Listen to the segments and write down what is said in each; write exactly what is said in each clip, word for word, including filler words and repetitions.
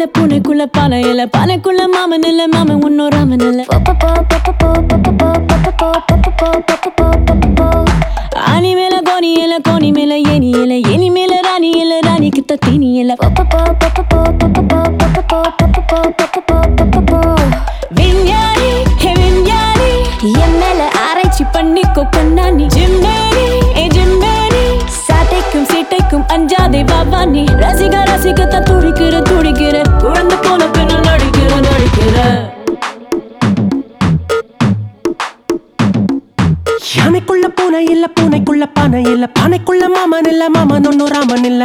இல்ல பூனைக்குள்ள பானை இல்ல பானைக்குள்ள மாமன் இல்ல மாமன் உன்னோர் ராமன் இல்ல ஆனி மேல கோனி இல்ல கோனி மேல ஏனி இல்ல ஏனி மேல ராணி இல்ல ராணிக்கு தீனி இல்ல விஞ்ஞானி ஹே விஞ்ஞானி என் மேல ஆராய்ச்சி பண்ணிக்கோ கண்ணாணி ஜிம்மேனி ஏ ஜிம்மேனி சாட்டைக்கும் சீட்டைக்கும் அஞ்சாதே பாபானி ரசிக ரசிகத்தான் துடிக்கிற துடிக்கிற குழந்தை போல பின்ன நடிக்கிற நடிக்கிற யானைக்குள்ள பூனை இல்ல பூனைக்குள்ள பானை இல்ல பானைக்குள்ள மாமன் இல்ல மாமன் ஒன்னும் ராமன் இல்ல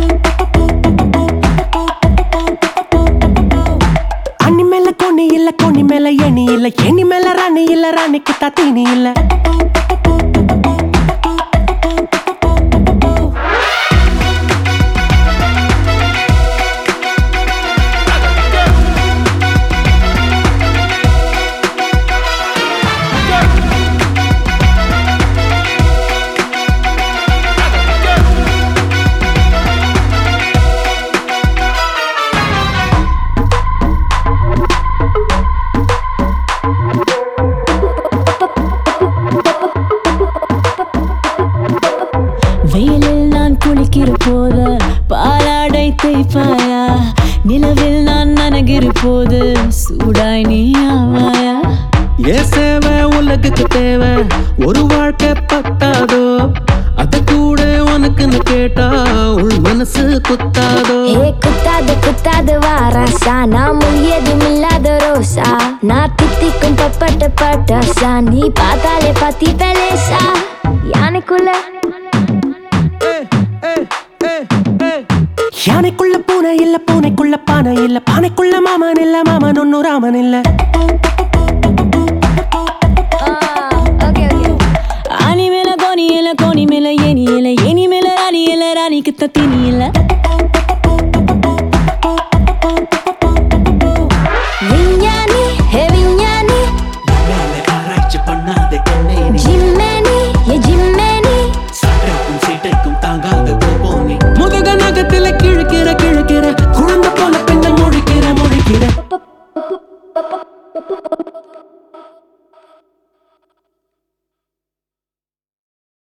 அண்ணி மேல கோணி இல்ல கோணி மேல ஏணி இல்ல ஏணி மேல ராணி இல்ல ராணிக்கு தீனி இல்ல வெயிலில் நான் குளிக்கிற போது பாலாடை தேய்ப்பாயா நிலவில் நான் நனகிற போது சூடாய் நீ ஆவாயா ஏ சேவை உலகுக்கு தேவை ஒரு வாழ்க்கை பத்தாதோ அத கூட உனக்குன்னு கேட்டா உள் மனசு குத்தாதோ ஏ குத்தாது குத்தாது வாராசா நான் முயதும் இல்லாத ரோசா நான் தித்திக்கும் பப்பட்ட பட்டாசா நீ பார்த்தாலே பத்தி பெலேசா யானைக்குள்ள யானைக்குள்ள பூனை இல்ல பூனைக்குள்ள பானை இல்ல பானைக்குள்ள மாமன் இல்ல மாமன் ஒன்னும் ராமன் இல்ல ஆனி மேல கோனி இல்ல கோனி மேல ஏனி இல்ல ஏனி மேல ராணி இல்ல ராணிக்கு தீனி இல்ல